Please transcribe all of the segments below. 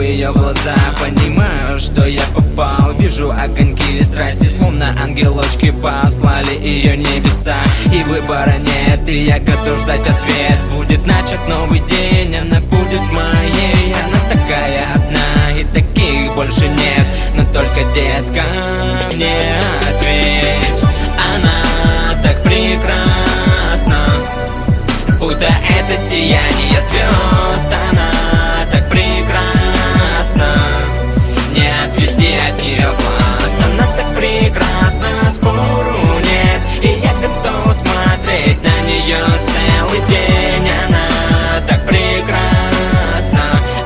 в ее глаза, понимаю, что я попал. Вижу огоньки страсти, словно ангелочки послали ее небеса. И выбора нет, и я готов ждать ответ. Будет начат новый день, она будет моей. Она такая одна, и таких больше нет. Но только, детка, мне ответь. Она так прекрасна, будто это сияние звезд. Она так прекрасна, не отвести от нее глаз. Она так прекрасна, спору нет, и я готов смотреть на нее целый день. Она так прекрасна,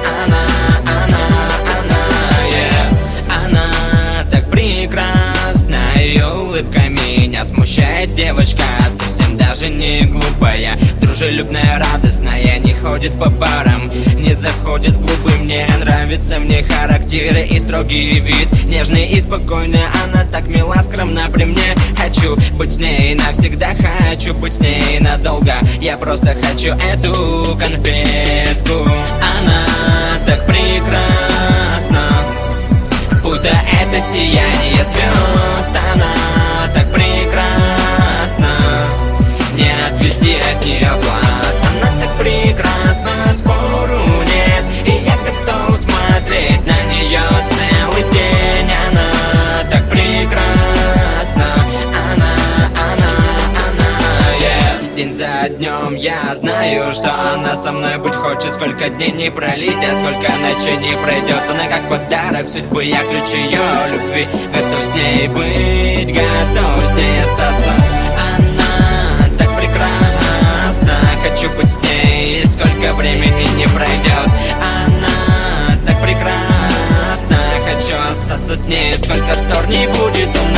она так прекрасна. Ее улыбка меня смущает, девочка совсем даже не глупая, дружелюбная, радостная, не ходит по барам, не заходит в клубы. Мне нравится в ней характер и строгий вид, нежный и спокойный. Она так мила, скромна при мне. Хочу быть с ней навсегда, хочу быть с ней надолго. Я просто хочу эту конфетку. Она так прекрасна, будто это сияние звезд. Она так прекрасна, не отвести от нее глаз. Она так прекрасна, спору нет, и я готов смотреть на нее целый день. Она так прекрасна, день за днем я знаю, что она со мной быть хочет. Сколько дней не пролетят, сколько ночей не пройдет. Она как подарок судьбы, я ключ ее любви. Готов с ней быть, готов с ней остаться. Она так прекрасна, хочу быть с ней, сколько времени не пройдет. Она так прекрасна, хочу остаться с ней, сколько ссор не будет у нас.